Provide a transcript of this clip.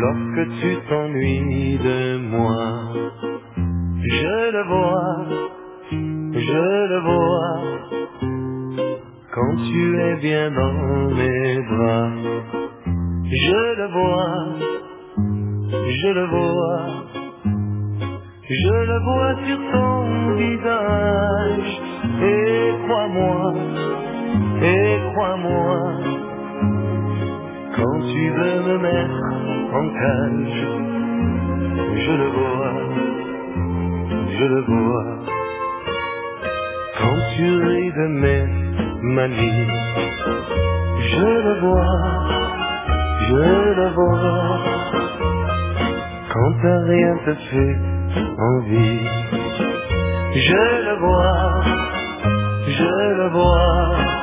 lorsque tu t'ennuies de moi. Je le vois, je le vois, quand tu es bien dans mes bras. Je le vois, je le vois, je le vois sur ton visage. Et crois-moi, quand tu veux me mettre en cage, je le vois, je le vois. Quand tu ris de mes manies, je le vois, je le vois. Quand rien te fait envie, je le vois, je le vois.